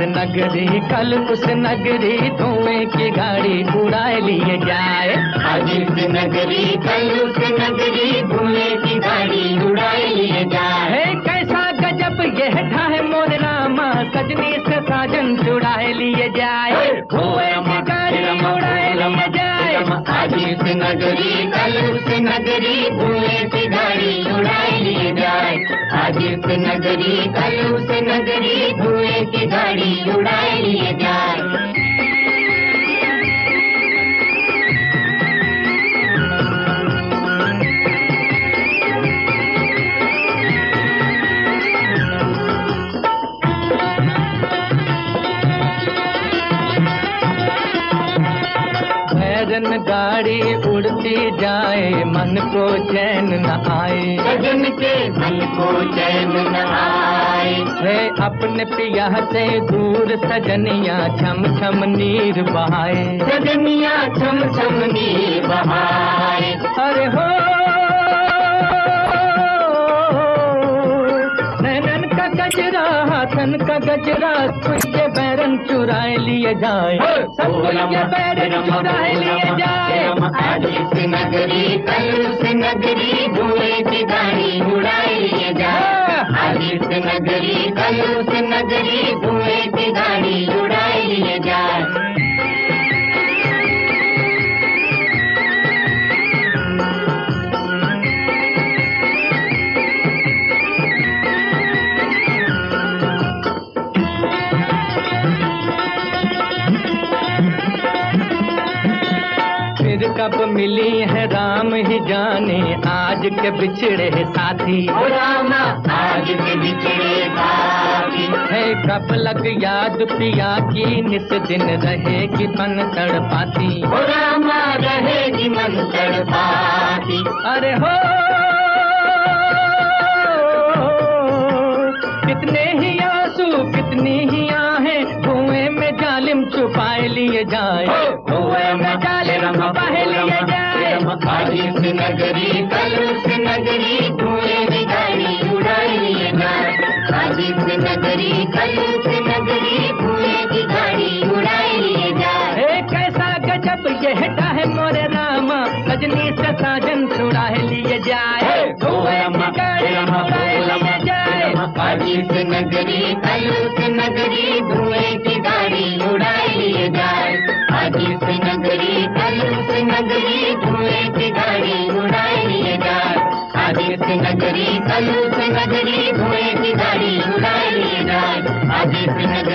नगरी कल उस नगरी धुएं की गाड़ी उड़ाए लिए जाए। आज इस नगरी कल उस नगरी धुएं की गाड़ी उड़ाए लिए जाए। कैसा गजब यह ढाहे मोर रामा सजनी से साजन चुड़ाए लिए जाए। धुएं की गाड़ी उड़ाए लिए जाए। आज इस नगरी कल उस नगरी धुएं की गाड़ी उड़ाए लिए जाए। आज इस नगरी कल उस नगरी धुएं की गाड़ी उड़ाए लिए जाए। गाड़ी उड़ती जाए मन को चैन न आए। सजन के मन को चैन न आए। है अपने पिया से दूर सजनिया छम छम नीर बहाए। सजनिया छम छम नीर बहाए। अरे हो नैनन का गजरा हाथन का गजरा के बैरन चुराए लिए जाए। सबके बैरन चुराए लिए जाए। आज इस नगरी कल उस नगरी धुएं की गाड़ी उड़ाए लिए जाए। आज इस नगरी कल उस नगरी धुएं की गाड़ी उड़ाए लिए जाए। कब मिली है राम ही जाने आज के बिछड़े साथी। रामा आज के बिछड़े साथी। है कब लग याद पिया की निस दिन रहेगी मन तड़पाती। रामा रहेगी मन तड़पाती। अरे हो कितने ही आंसू कितनी ही आहें धुएं में जालिम छुपाए लिए जाए। धुएं में जालिम छुपाए लिए जाए। आज इस नगरी कल उस नगरी धुएं की गाड़ी उड़ाए लिए जाए। आज इस नगरी कल उस नगरी धुएं की गाड़ी उड़ाए लिए जाए। कैसा गजब यह है मोरे रामा सजनी से साजन छुड़ाए लिए जाए। धुएं की गाड़ी उड़ाए लिए जाए। आज इस नगरी कल उस नगरी धुएं की गाड़ी उड़ाए लिए जाए। आज इस नगरी कल उस नगरी धुएं की गाड़ी उड़ाए लिए जाए। आज इस नगरी कल उस नगरी धुएं की गाड़ी उड़ाए लिए जाए। आज इस